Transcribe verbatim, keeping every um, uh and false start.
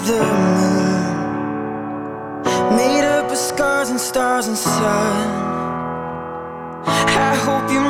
the moon, made up of scars and stars and sun. I hope you